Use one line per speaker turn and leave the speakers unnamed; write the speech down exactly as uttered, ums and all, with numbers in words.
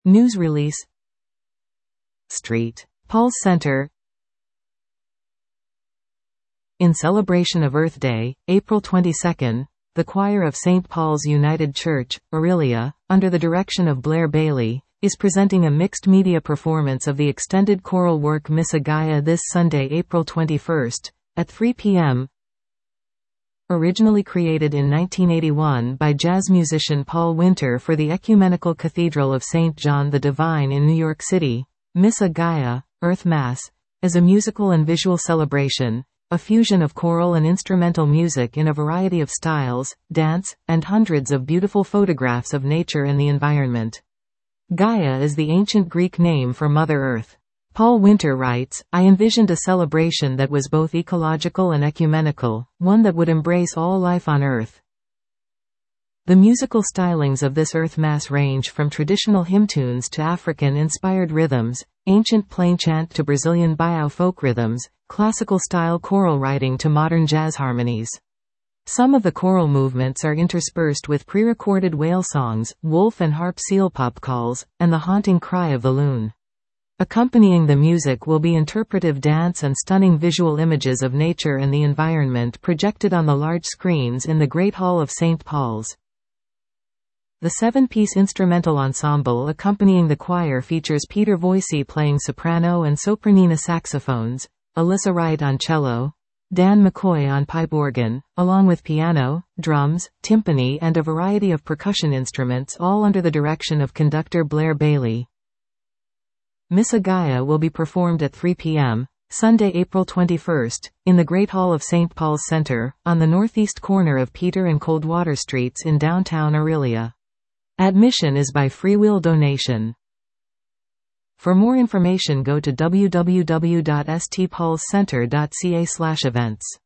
News release. Street Paul's Center. In celebration of Earth Day, April twenty-second, the choir of Saint Paul's United Church, Orillia, under the direction of Blair Bailey, is presenting a mixed-media performance of the extended choral work Missa Gaia this Sunday, April twenty-first, at three p m Originally created in nineteen eighty-one by jazz musician Paul Winter for the Ecumenical Cathedral of Saint John the Divine in New York City, Missa Gaia, Earth Mass, is a musical and visual celebration, a fusion of choral and instrumental music in a variety of styles, dance, and hundreds of beautiful photographs of nature and the environment. Gaia is the ancient Greek name for Mother Earth. Paul Winter writes, "I envisioned a celebration that was both ecological and ecumenical, one that would embrace all life on Earth." The musical stylings of this Earth Mass range from traditional hymn tunes to African-inspired rhythms, ancient plain chant to Brazilian baião folk rhythms, classical-style choral writing to modern jazz harmonies. Some of the choral movements are interspersed with pre-recorded whale songs, wolf and harp seal pop calls, and the haunting cry of the loon. Accompanying the music will be interpretive dance and stunning visual images of nature and the environment projected on the large screens in the Great Hall of Saint Paul's. The seven-piece instrumental ensemble accompanying the choir features Peter Voisey playing soprano and sopranina saxophones, Alyssa Wright on cello, Dan McCoy on pipe organ, along with piano, drums, timpani and a variety of percussion instruments, all under the direction of conductor Blair Bailey. Missa Gaia will be performed at three p m Sunday, April twenty-first, in the Great Hall of Saint Paul's Center, on the northeast corner of Peter and Coldwater Streets in downtown Orillia. Admission is by freewill donation. For more information, go to w w w dot s t pauls center dot c a slash events.